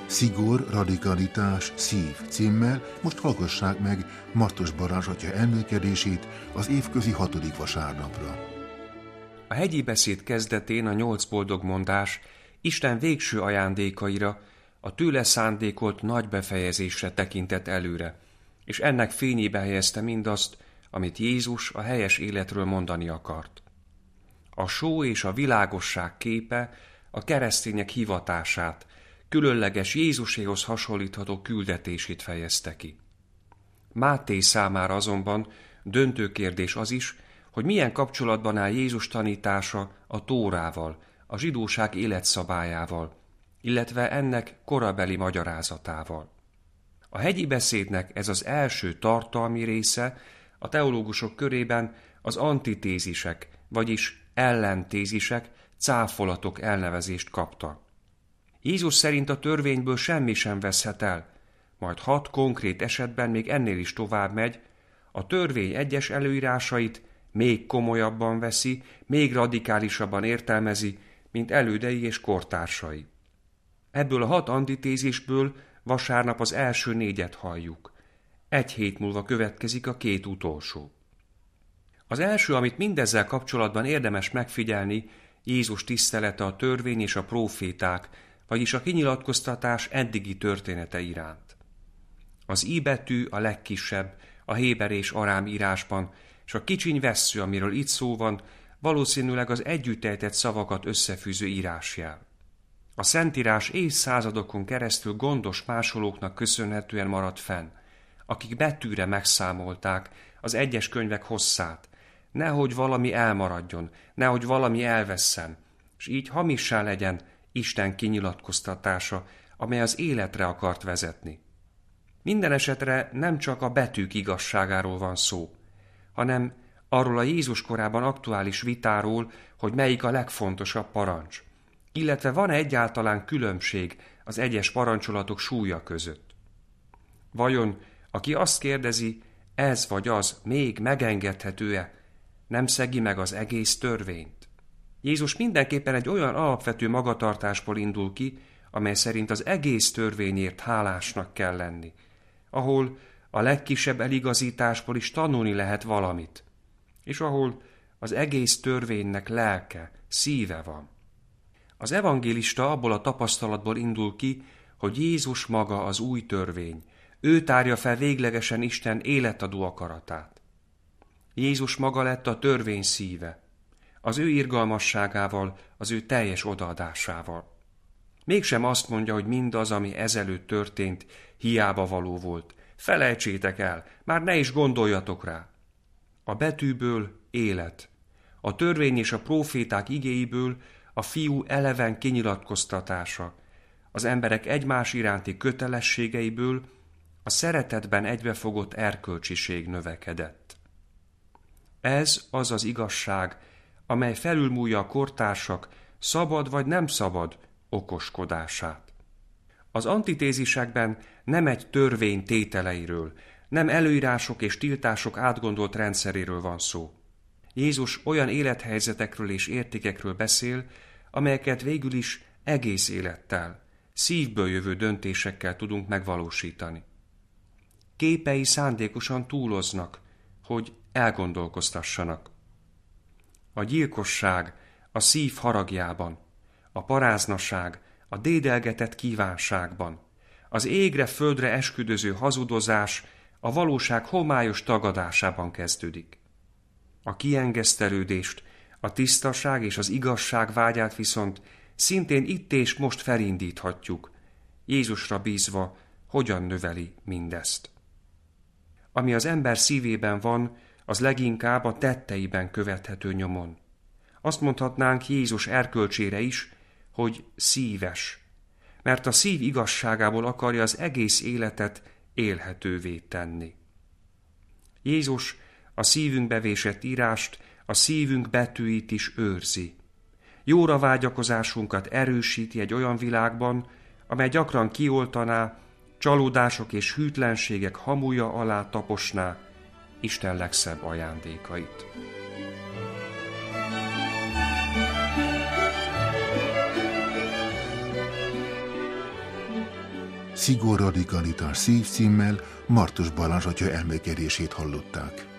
Szigor, radikalitás, szív címmel most hallgassák meg Martos Balázs atya elmélkedését az évközi 6. vasárnapra. A hegyi beszéd kezdetén a 8 boldog mondás Isten végső ajándékaira, a tőle szándékolt nagy befejezésre tekintett előre, és ennek fényébe helyezte mindazt, amit Jézus a helyes életről mondani akart. A só és a világosság képe a keresztények hivatását, különleges Jézuséhoz hasonlítható küldetését fejezte ki. Máté számára azonban döntő kérdés az is, hogy milyen kapcsolatban áll Jézus tanítása a Tórával, a zsidóság életszabályával, illetve ennek korabeli magyarázatával. A hegyi beszédnek ez az első tartalmi része a teológusok körében az antitézisek, vagyis ellentézisek, cáfolatok elnevezést kapta. Jézus szerint a törvényből semmi sem veszhet el, majd 6 konkrét esetben még ennél is tovább megy, a törvény egyes előírásait még komolyabban veszi, még radikálisabban értelmezi, mint elődei és kortársai. Ebből a 6 antitézisből vasárnap az első 4-et halljuk. 1 hét múlva következik a 2 utolsó. Az első, amit mindezzel kapcsolatban érdemes megfigyelni, Jézus tisztelete a törvény és a próféták, vagyis a kinyilatkoztatás eddigi története iránt. Az I betű a legkisebb, a héber és arám írásban, és a kicsiny vessző, amiről itt szó van, valószínűleg az együtt ejtett szavakat összefűző írásjel. A Szentírás évszázadokon keresztül gondos másolóknak köszönhetően maradt fenn, akik betűre megszámolták az egyes könyvek hosszát, nehogy valami elmaradjon, nehogy valami elvesszen, és így hamissá legyen Isten kinyilatkoztatása, amely az életre akart vezetni. Minden esetre nem csak a betűk igazságáról van szó, hanem arról a Jézus korában aktuális vitáról, hogy melyik a legfontosabb parancs, illetve van-e egyáltalán különbség az egyes parancsolatok súlya között. Vajon, aki azt kérdezi, ez vagy az még megengedhető-e, nem szegi meg az egész törvényt? Jézus mindenképpen egy olyan alapvető magatartásból indul ki, amely szerint az egész törvényért hálásnak kell lenni, ahol a legkisebb eligazításból is tanulni lehet valamit, és ahol az egész törvénynek lelke, szíve van. Az evangélista abból a tapasztalatból indul ki, hogy Jézus maga az új törvény, ő tárja fel véglegesen Isten életadó akaratát. Jézus maga lett a törvény szíve, az ő irgalmasságával, az ő teljes odaadásával. Mégsem azt mondja, hogy mindaz, ami ezelőtt történt, hiába való volt. Felejtsétek el, már ne is gondoljatok rá. A betűből élet, a törvény és a próféták igéiből a fiú eleven kinyilatkoztatása, az emberek egymás iránti kötelességeiből a szeretetben egybefogott erkölcsiség növekedett. Ez az az igazság, amely felülmúlja a kortársak szabad vagy nem szabad okoskodását. Az antitézisekben nem egy törvény tételeiről, nem előírások és tiltások átgondolt rendszeréről van szó. Jézus olyan élethelyzetekről és értékekről beszél, amelyeket végül is egész élettel, szívből jövő döntésekkel tudunk megvalósítani. Képei szándékosan túloznak, hogy elgondolkoztassanak. A gyilkosság a szív haragjában, a paráznaság a dédelgetett kívánságban, az égre földre esküdöző hazudozás a valóság homályos tagadásában kezdődik. A kiengesztelődést, a tisztaság és az igazság vágyát viszont szintén itt és most felindíthatjuk, Jézusra bízva, hogyan növeli mindezt. Ami az ember szívében van, az leginkább a tetteiben követhető nyomon. Azt mondhatnánk Jézus erkölcsére is, hogy szíves, mert a szív igazságából akarja az egész életet élhetővé tenni. Jézus a szívünkbe vésett írást, a szívünk betűit is őrzi. Jóra vágyakozásunkat erősíti egy olyan világban, amely gyakran kioltaná, csalódások és hűtlenségek hamuja alá taposná Isten legszebb ajándékait. Szigor radikalitás szív címmel Martos Balázs atya elmélkedését hallották.